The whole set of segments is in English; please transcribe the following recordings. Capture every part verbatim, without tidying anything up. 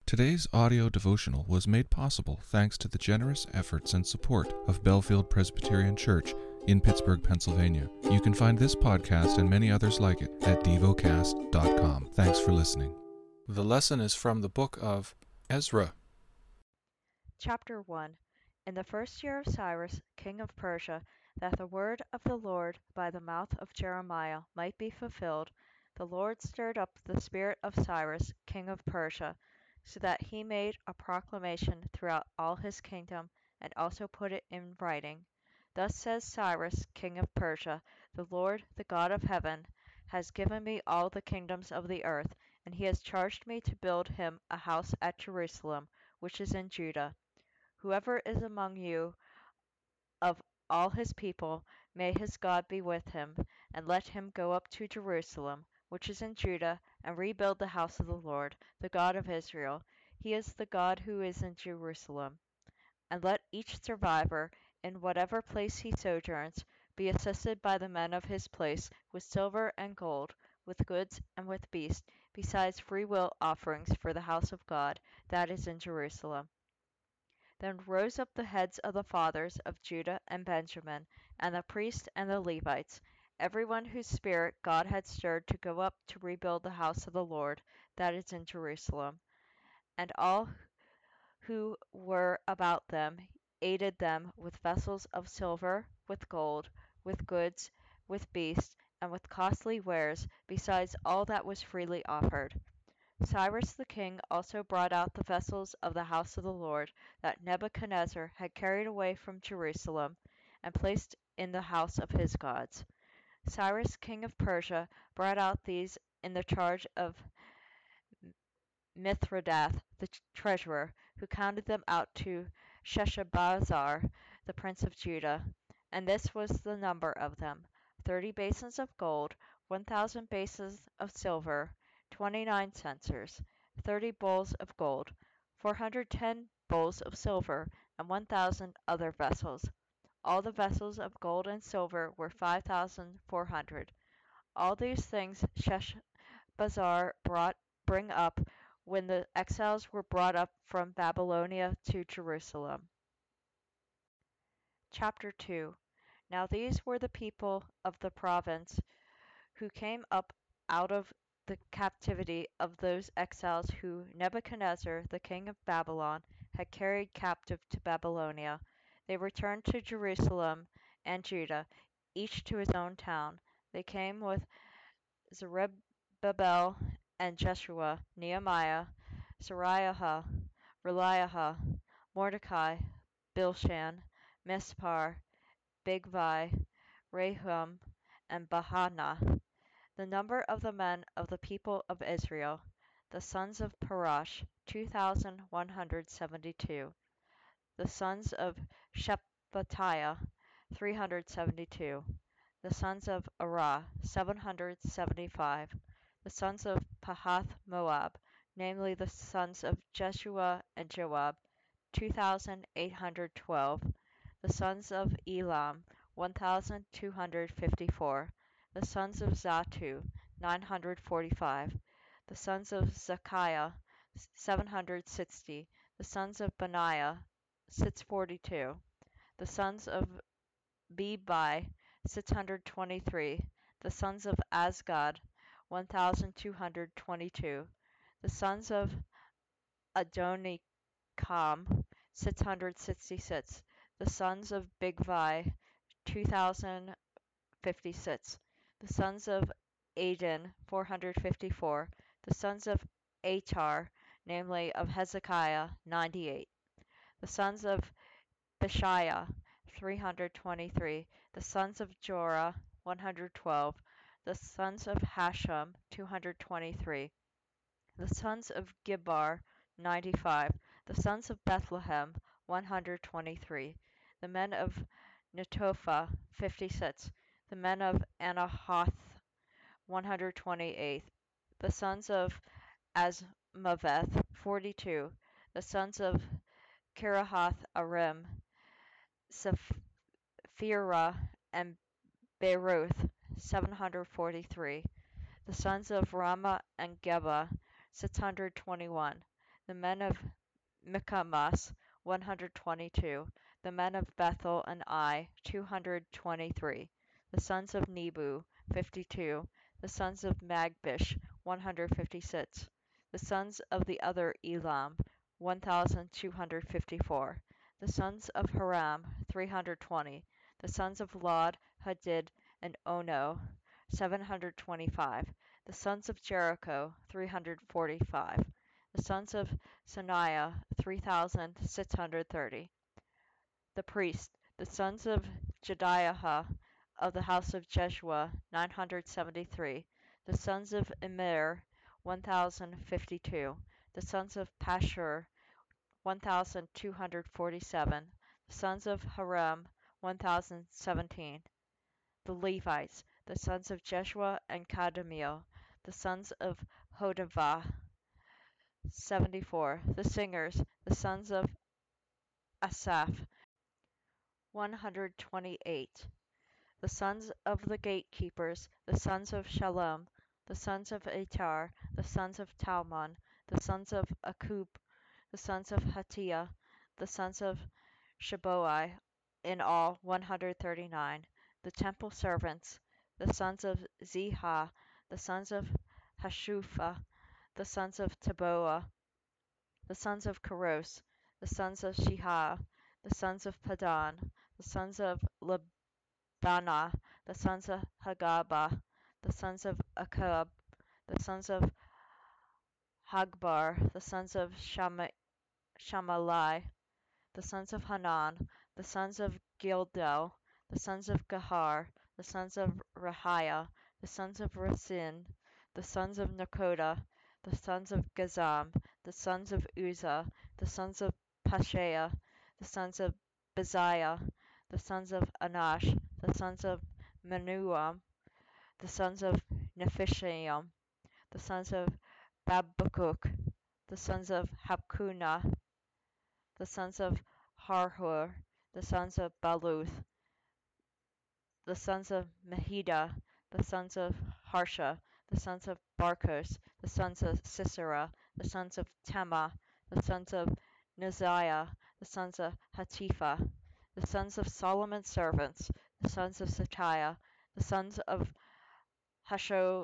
Today's audio devotional was made possible thanks to the generous efforts and support of Bellefield Presbyterian Church in Pittsburgh, Pennsylvania. You can find this podcast and many others like it at devocast dot com. Thanks for listening. The lesson is from the book of Ezra. Chapter one. In the first year of Cyrus, king of Persia, that the word of the Lord by the mouth of Jeremiah might be fulfilled, the Lord stirred up the spirit of Cyrus, king of Persia, so that he made a proclamation throughout all his kingdom, and also put it in writing. Thus says Cyrus, king of Persia, the Lord, the God of heaven, has given me all the kingdoms of the earth, and he has charged me to build him a house at Jerusalem, which is in Judah. Whoever is among you of all his people, may his God be with him, and let him go up to Jerusalem, which is in Judah, and rebuild the house of the Lord, the God of Israel. He is the God who is in Jerusalem. And let each survivor, in whatever place he sojourns, be assisted by the men of his place with silver and gold, with goods and with beasts, besides freewill offerings for the house of God that is in Jerusalem. Then rose up the heads of the fathers of Judah and Benjamin, and the priests and the Levites, every one whose spirit God had stirred to go up to rebuild the house of the Lord that is in Jerusalem. And all who were about them aided them with vessels of silver, with gold, with goods, with beasts, and with costly wares, besides all that was freely offered. Cyrus the king also brought out the vessels of the house of the Lord that Nebuchadnezzar had carried away from Jerusalem, and placed in the house of his gods. Cyrus king of Persia brought out these in the charge of Mithredath the treasurer, who counted them out to Sheshbazzar the prince of Judah, and this was the number of them: thirty basins of gold, one thousand basins of silver, twenty-nine censers, thirty bowls of gold, four hundred ten bowls of silver, and one thousand other vessels. All the vessels of gold and silver were five thousand four hundred. All these things Sheshbazzar brought bring up when the exiles were brought up from Babylonia to Jerusalem. Chapter two. Now these were the people of the province who came up out of the captivity of those exiles who Nebuchadnezzar the king of Babylon had carried captive to Babylonia. They returned to Jerusalem and Judah, each to his own town. They came with Zerubbabel and Jeshua, Nehemiah, Seraiah, Reliah, Mordecai, Bilshan, Mispar, Bigvai, Rehum, and Bahanah. The number of the men of the people of Israel, the sons of Parash, two thousand one hundred seventy-two. The sons of Shephatiah, three hundred seventy-two. The sons of Arah, seven hundred seventy-five. The sons of Pahath-Moab, namely the sons of Jeshua and Joab, two thousand eight hundred twelve. The sons of Elam, one thousand two hundred fifty-four. The sons of Zattu, nine hundred forty-five. The sons of Zekiah, seven hundred sixty. The sons of Benaiah, six hundred forty-two. The sons of Bebai, six hundred twenty-three. The sons of Azgad, one thousand two hundred twenty-two. The sons of Adonikam, six hundred sixty-six. The sons of Bigvai, two thousand fifty-six. The sons of Adin, four hundred fifty-four. The sons of Atar, namely of Hezekiah, ninety-eight. The sons of Beshiah, three hundred twenty-three. The sons of Jorah, one hundred twelve. The sons of Hashem, two hundred twenty-three. The sons of Gibbar, ninety-five. The sons of Bethlehem, one hundred twenty-three. The men of Netophah, fifty-six. The men of Anahath, one hundred twenty-eight. The sons of Azmaveth, forty-two. The sons of Kirahath Arim, Sephirah, and Beeroth, seven hundred forty-three. The sons of Ramah and Geba, six hundred twenty-one. The men of Michmas, one hundred twenty-two. The men of Bethel and Ai, two hundred twenty-three. The sons of Nebu, fifty-two. The sons of Magbish, one hundred fifty-six. The sons of the other Elam, one thousand two hundred fifty-four. The sons of Haram, three hundred twenty. The sons of Lod, Hadid, and Ono, seven hundred twenty-five. The sons of Jericho, three hundred forty-five. The sons of Saniah, three thousand six hundred thirty. The priests, the sons of Jedaiah of the house of Jeshua, nine hundred seventy-three. The sons of Immer, one thousand fifty-two. The sons of Pashur, one thousand two hundred forty-seven. The sons of Haram, one thousand seventeen. The Levites, the sons of Jeshua and Kadmiel, the sons of Hodavah, seventy-four. The singers, the sons of Asaph, one hundred twenty-eight. The sons of the gatekeepers, the sons of Shallum, the sons of Atar, the sons of Talmon, the sons of Akub, the sons of Hatiah, the sons of Shabboi, in all one hundred thirty-nine. The temple servants, the sons of Ziha, the sons of Hashupha, the sons of Taboa, the sons of Keros, the sons of Shihah, the sons of Padan, the sons of Lebanah, the sons of Hagabah, the sons of Akab, the sons of Hagbar, the sons of Shama- Shamalai, the sons of Hanan, the sons of Gildel, the sons of Gahar, the sons of Rahiah, the sons of Rasin, the sons of Nakoda, the sons of Gazam, the sons of Uzzah, the sons of Pasheah, the sons of Beziah, the sons of Anash, the sons of Menuam, the sons of Nephishim, the sons of Babakuk, the sons of Hapkunah, the sons of Harhur, the sons of Baluth, the sons of Mehida, the sons of Harsha, the sons of Barkos, the sons of Sisera, the sons of Tema, the sons of Neziah, the sons of Hatipha, the sons of Solomon's servants, the sons of Satiah, the sons of Hashovereth,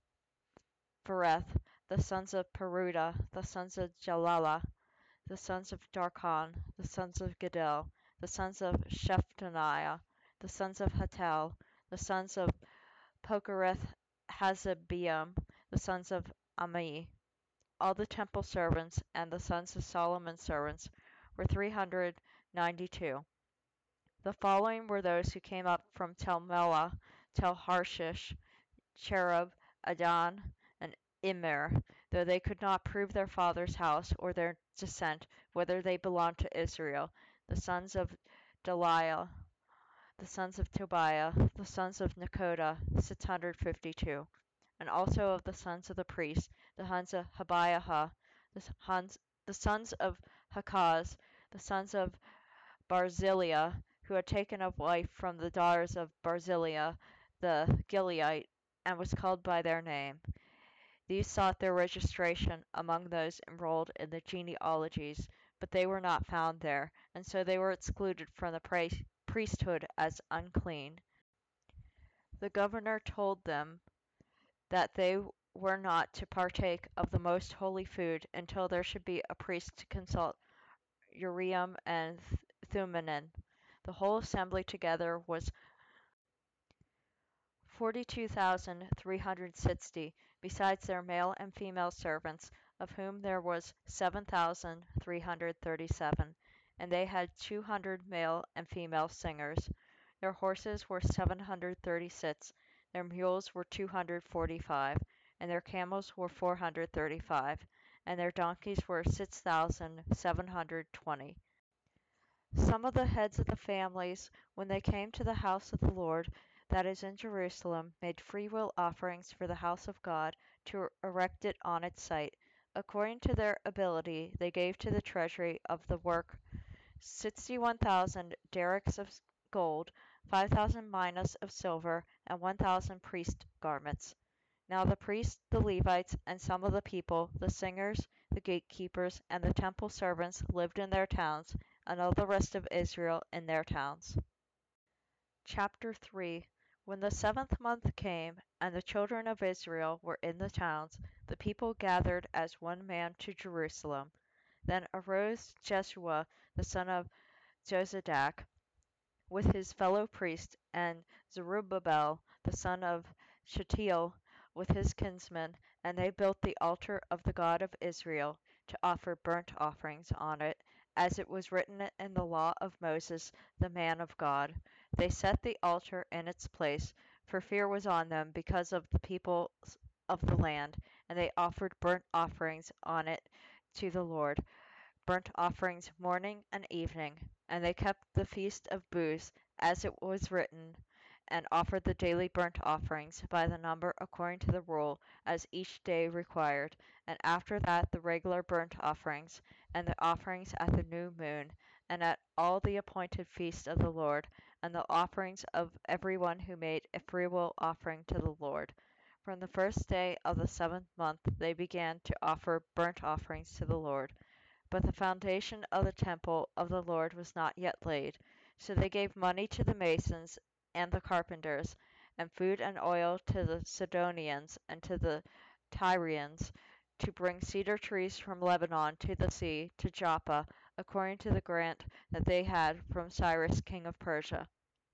the sons of Peruda, the sons of Jalala, the sons of Darkon, the sons of Gedel, the sons of Shephaniah, the sons of Hatel, the sons of Pokereth Hazabeam, the sons of Ami. All the temple servants and the sons of Solomon's servants were three hundred ninety-two. The following were those who came up from Tel Melah, Tel Harshish, Cherub, Adon, and Immer, though they could not prove their father's house or their descent, whether they belonged to Israel, the sons of Deliah, the sons of Tobiah, the sons of Nekoda, six hundred fifty-two, and also of the sons of the priests, the sons of Habiah, the sons, the sons of Hakaz, the sons of Barzillai, who had taken a wife from the daughters of Barzillai the Gileadite, and was called by their name. These sought their registration among those enrolled in the genealogies, but they were not found there, and so they were excluded from the priesthood as unclean. The governor told them that they were not to partake of the most holy food until there should be a priest to consult Urim and Thummim. The whole assembly together was forty-two thousand three hundred sixty, besides their male and female servants, of whom there was seven thousand three hundred thirty-seven, and they had two hundred male and female singers. Their horses were seven hundred thirty-six, their mules were two hundred forty-five, and their camels were four hundred thirty-five, and their donkeys were six thousand seven hundred twenty. Some of the heads of the families, when they came to the house of the Lord that is in Jerusalem, made freewill offerings for the house of God to erect it on its site. According to their ability, they gave to the treasury of the work sixty-one thousand darics of gold, five thousand minas of silver, and one thousand priest garments. Now the priests, the Levites, and some of the people, the singers, the gatekeepers, and the temple servants lived in their towns, and all the rest of Israel in their towns. Chapter three. When the seventh month came, and the children of Israel were in the towns, the people gathered as one man to Jerusalem. Then arose Jeshua the son of Jozadak with his fellow priests, and Zerubbabel the son of Shealtiel with his kinsmen, and they built the altar of the God of Israel, to offer burnt offerings on it, as it was written in the law of Moses the man of God. They set the altar in its place, for fear was on them because of the people of the land, and they offered burnt offerings on it to the Lord, burnt offerings morning and evening. And they kept the feast of booths, as it was written, and offered the daily burnt offerings by the number according to the rule, as each day required, and after that the regular burnt offerings, and the offerings at the new moon, and at all the appointed feasts of the Lord, and the offerings of every one who made a freewill offering to the Lord. From the first day of the seventh month they began to offer burnt offerings to the Lord. But the foundation of the temple of the Lord was not yet laid. So they gave money to the masons and the carpenters, and food and oil to the Sidonians and to the Tyrians, to bring cedar trees from Lebanon to the sea, to Joppa, according to the grant that they had from Cyrus king of Persia.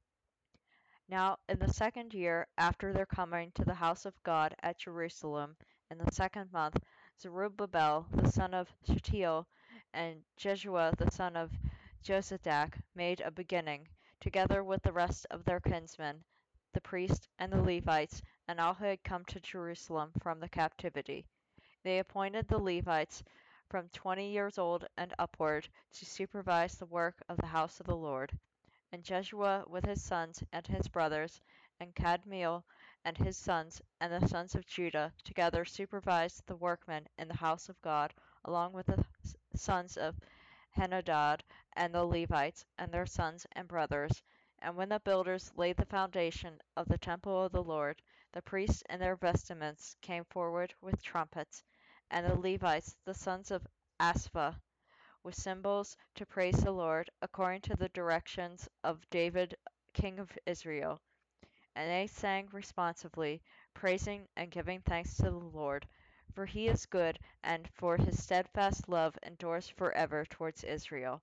Now in the second year after their coming to the house of God at Jerusalem, in the second month, Zerubbabel the son of Shealtiel and Jeshua the son of Jozadak made a beginning, together with the rest of their kinsmen, the priests and the Levites, and all who had come to Jerusalem from the captivity. They appointed the Levites from twenty years old and upward to supervise the work of the house of the Lord. And Jeshua with his sons and his brothers, and Kadmiel and his sons, and the sons of Judah, together supervised the workmen in the house of God, along with the sons of Henadad, and the Levites, and their sons and brothers. And when the builders laid the foundation of the temple of the Lord, the priests in their vestments came forward with trumpets, and the Levites, the sons of Asaph, with cymbals, to praise the Lord, according to the directions of David king of Israel. And they sang responsively, praising and giving thanks to the Lord, for he is good, and for his steadfast love endures forever towards Israel.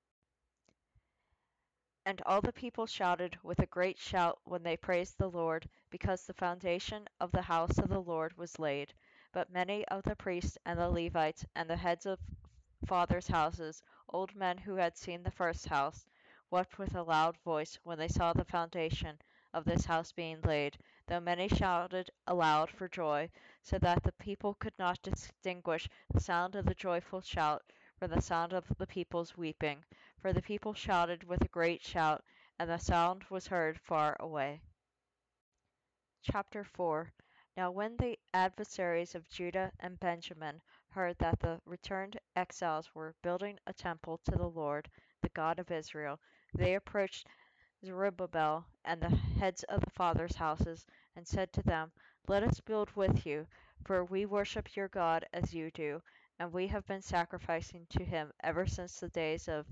And all the people shouted with a great shout when they praised the Lord, because the foundation of the house of the Lord was laid. But many of the priests and the Levites and the heads of fathers' houses, old men who had seen the first house, wept with a loud voice when they saw the foundation of this house being laid, though many shouted aloud for joy, so that the people could not distinguish the sound of the joyful shout from the sound of the people's weeping. For the people shouted with a great shout, and the sound was heard far away. Chapter four. Now when the adversaries of Judah and Benjamin heard that the returned exiles were building a temple to the Lord, the God of Israel, they approached Zerubbabel and the heads of the fathers' houses, and said to them, Let us build with you, for we worship your God as you do, and we have been sacrificing to him ever since the days of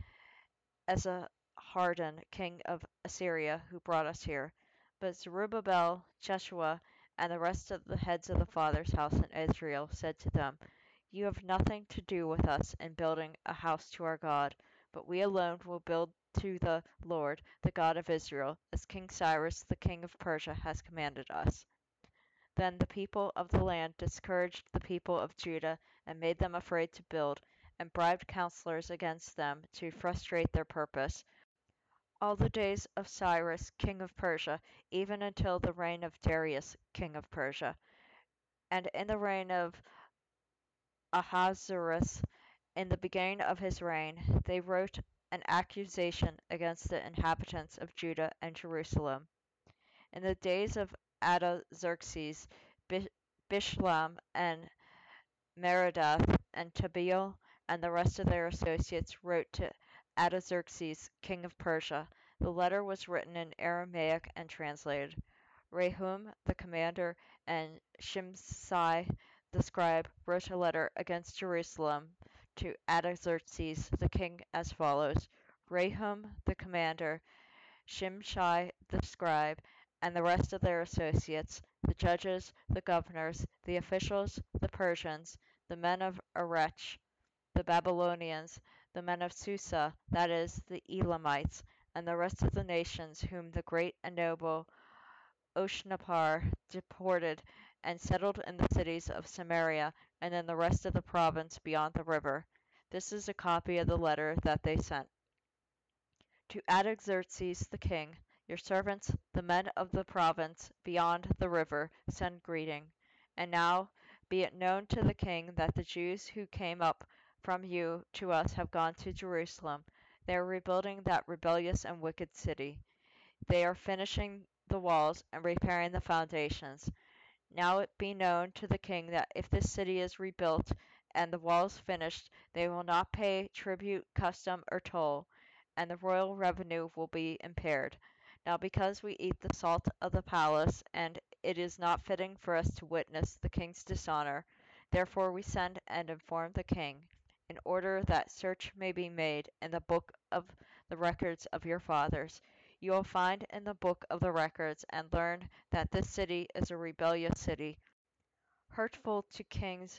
Esarhaddon king of Assyria, who brought us here. But Zerubbabel, Jeshua, and the rest of the heads of the fathers' house in Israel said to them, You have nothing to do with us in building a house to our God, but we alone will build to the Lord, the God of Israel, as King Cyrus the king of Persia has commanded us. Then the people of the land discouraged the people of Judah and made them afraid to build, and bribed counselors against them to frustrate their purpose, all the days of Cyrus king of Persia, even until the reign of Darius king of Persia. And in the reign of Ahasuerus, in the beginning of his reign, they wrote an accusation against the inhabitants of Judah and Jerusalem. In the days of Artaxerxes, Bishlam and Merodach and Tabeel and the rest of their associates wrote to Artaxerxes king of Persia. The letter was written in Aramaic and translated. Rehum the commander and Shimshai the scribe, wrote a letter against Jerusalem to Artaxerxes the king as follows: Rehum the commander, Shimshai the scribe, and the rest of their associates, the judges, the governors, the officials, the Persians, the men of Erech, the Babylonians, the men of Susa, that is, the Elamites, and the rest of the nations whom the great and noble Oshnapar deported and settled in the cities of Samaria and in the rest of the province beyond the river. This is a copy of the letter that they sent. To Artaxerxes the king, your servants, the men of the province beyond the river, send greeting. And now be it known to the king that the Jews who came up from you to us have gone to Jerusalem. They are rebuilding that rebellious and wicked city. They are finishing the walls and repairing the foundations. Now it be known to the king that if this city is rebuilt and the walls finished, they will not pay tribute, custom, or toll, and the royal revenue will be impaired. Now because we eat the salt of the palace, and it is not fitting for us to witness the king's dishonor, therefore we send and inform the king, in order that search may be made in the book of the records of your fathers. You will find in the book of the records and learn that this city is a rebellious city, hurtful to kings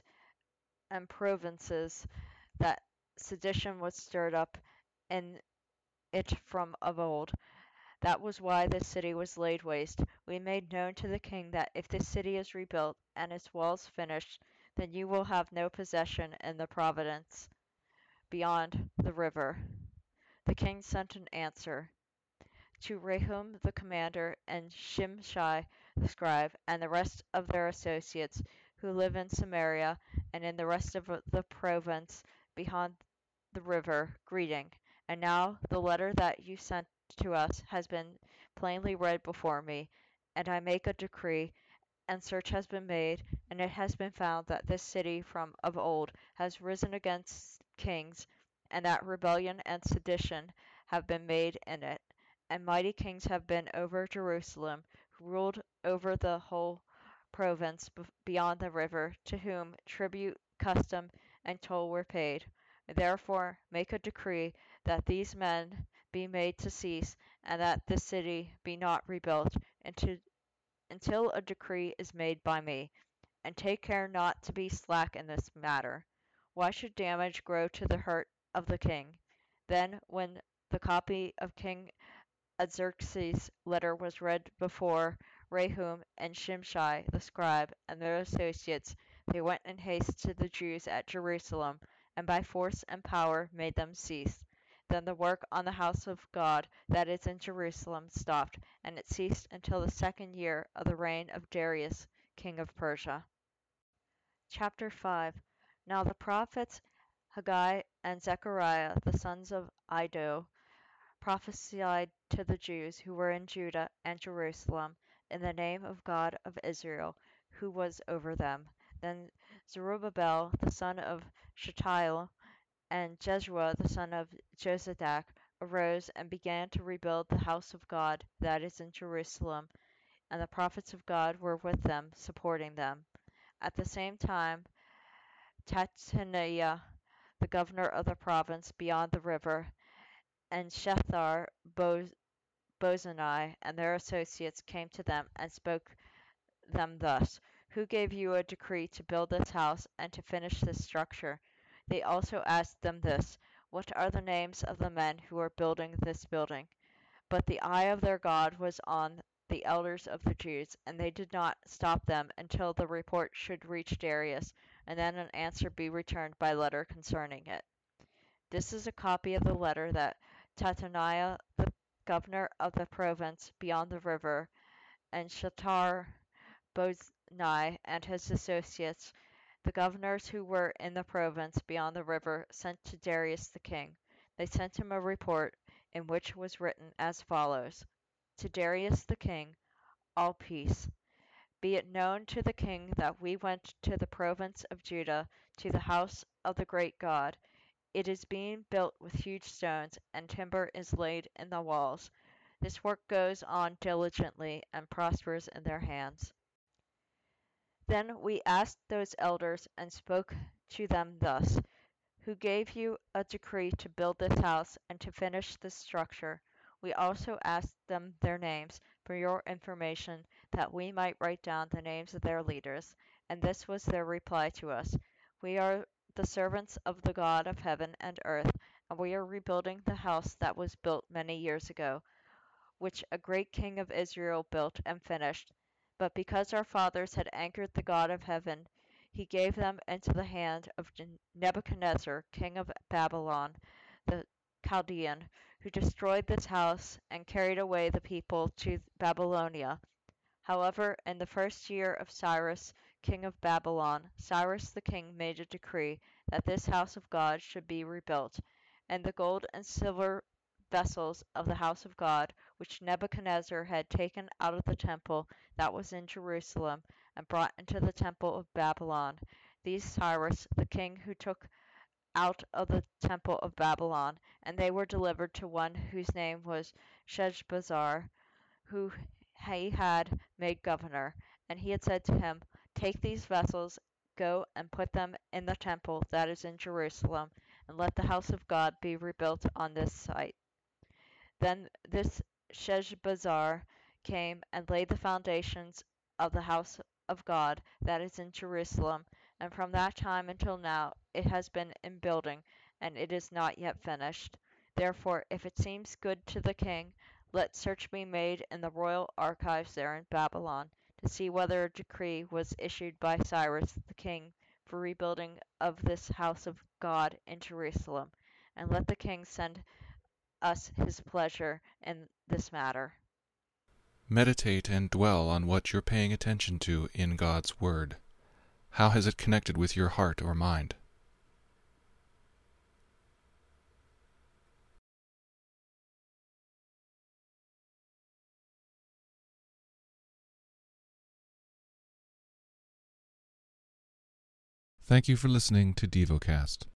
and provinces, that sedition was stirred up in it from of old. That was why this city was laid waste. We made known to the king that if this city is rebuilt and its walls finished, then you will have no possession in the province beyond the river. The king sent an answer to Rehum the commander and Shimshai the scribe and the rest of their associates who live in Samaria and in the rest of the province beyond the river, greeting. And now the letter that you sent to us has been plainly read before me, and I make a decree, and search has been made, and it has been found that this city from of old has risen against kings, and that rebellion and sedition have been made in it, and mighty kings have been over Jerusalem, who ruled over the whole province beyond the river, to whom tribute, custom, and toll were paid. Therefore make a decree that these men be made to cease, and that this city be not rebuilt, into, until a decree is made by me. And take care not to be slack in this matter. Why should damage grow to the hurt of the king? Then, when the copy of King Artaxerxes' letter was read before Rehum and Shimshai the scribe and their associates, they went in haste to the Jews at Jerusalem, and by force and power made them cease. Then the work on the house of God that is in Jerusalem stopped, and it ceased until the second year of the reign of Darius, king of Persia. Chapter five. Now the prophets Haggai and Zechariah, the sons of Iddo, prophesied to the Jews who were in Judah and Jerusalem in the name of God of Israel, who was over them. Then Zerubbabel the son of Shealtiel and Jeshua the son of Jozadak arose and began to rebuild the house of God that is in Jerusalem, and the prophets of God were with them, supporting them. At the same time Tattaniah, the governor of the province beyond the river, and Shethar Bozani and their associates came to them and spoke them thus: Who gave you a decree to build this house and to finish this structure? They also asked them this: What are the names of the men who are building this building? But the eye of their God was on the elders of the Jews, and they did not stop them until the report should reach Darius, and then an answer be returned by letter concerning it. This is a copy of the letter that Tattaniah, the governor of the province beyond the river, and Shethar Bozani and his associates, the governors who were in the province beyond the river, sent to Darius the king. They sent him a report, in which was written as follows: To Darius the king, all peace. Be it known to the king that we went to the province of Judah, to the house of the great God. It is being built with huge stones, and timber is laid in the walls. This work goes on diligently and prospers in their hands. Then we asked those elders and spoke to them thus: Who gave you a decree to build this house and to finish this structure? We also asked them their names for your information, that we might write down the names of their leaders. And this was their reply to us: We are the servants of the God of heaven and earth, and we are rebuilding the house that was built many years ago, which a great king of Israel built and finished. But because our fathers had angered the God of heaven, he gave them into the hand of Nebuchadnezzar, king of Babylon, the Chaldean, who destroyed this house and carried away the people to Babylonia. However, in the first year of Cyrus, king of Babylon, Cyrus the king made a decree that this house of God should be rebuilt, and the gold and silver vessels of the house of God, which Nebuchadnezzar had taken out of the temple that was in Jerusalem and brought into the temple of Babylon, these Cyrus the king who took out of the temple of Babylon, and they were delivered to one whose name was Sheshbazzar, who he had made governor. And he had said to him, Take these vessels, go and put them in the temple that is in Jerusalem, and let the house of God be rebuilt on this site. Then this Sheshbazzar came and laid the foundations of the house of God that is in Jerusalem, and from that time until now it has been in building, and it is not yet finished. Therefore, if it seems good to the king, let search be made in the royal archives there in Babylon, to see whether a decree was issued by Cyrus the king for rebuilding of this house of God in Jerusalem, and let the king send us his pleasure in this matter. Meditate and dwell on what you're paying attention to in God's Word. How has it connected with your heart or mind? Thank you for listening to DevoCast.